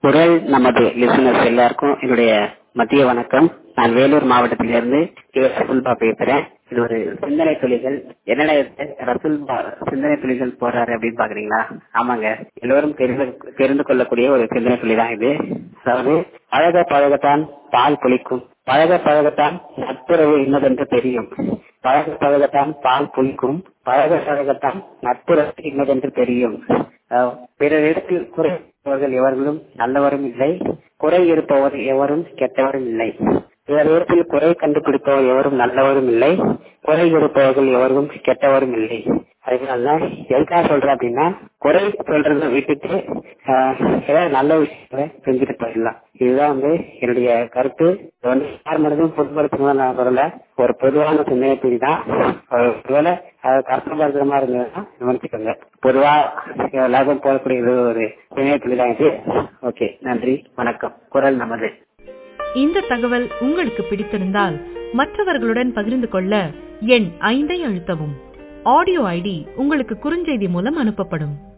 குரல் நமது லிசனர்ஸ் எல்லாருக்கும் என்னுடைய மதிய வணக்கம். நான் வேலூர் மாவட்டத்திலிருந்து ரசுல்பா பேசுறேன். இது ஒரு சிந்தனை துளிகள். என்னடா ரசுல்பா சிந்தனை துளிகள் போறாரு அப்படின்னு பாக்குறீங்களா? ஆமாங்க, எல்லோரும் தெரிந்து கொள்ளக்கூடிய ஒரு சிந்தனை துளி தான் இது. அதாவது பழக பழகத்தான் பால் புளிக்கும், பழக பழகத்தான் நட்புறவு இன்னதென்று தெரியும், பழக பழகத்தான் பால் புளிக்கும், பழக பழகத்தான் நட்புறவு இன்னதென்று தெரியும். பிறரிடத்தில் குறைவர்கள் எவர்களும் நல்லவரும் இல்லை, குறை இருப்பவர் எவரும் கெட்டவரும் இல்லை. பிறரிடத்தில் குறை கண்டுபிடிப்பவர் எவரும் நல்லவரும் இல்லை, குறை இருப்பவர்கள் எவரும் கெட்டவரும் இல்லை. அதனாலதான் எதுக்காக சொல்றேன் அப்படின்னா, குறை சொல்றதை விட்டுட்டு ஏதாவது நல்ல விஷயங்களை செஞ்சுட்டு போயிடலாம். இதுதான் என்னுடைய கருத்து. யார் மனதும் புண்படுத்தணும் நான் சொல்லல, ஒரு பொதுவான சிந்தனை புரி தான். ஒருவேளை கஷ்டமா இருக்கிற மாதிரி இருந்ததுன்னா நினைச்சுக்கோங்க. பொதுவா எல்லாருக்கும் போகக்கூடிய ஒரு சிந்தனை புரி தான் இது. ஓகே, நன்றி, வணக்கம். குரல் நமது. இந்த தகவல் உங்களுக்கு பிடித்திருந்தால் மற்றவர்களுடன் பகிர்ந்து கொள்ள எண் 5 அழுத்தவும். ஆடியோ ஐடி உங்களுக்கு குறுஞ்செய்தி மூலம் அனுப்பப்படும்.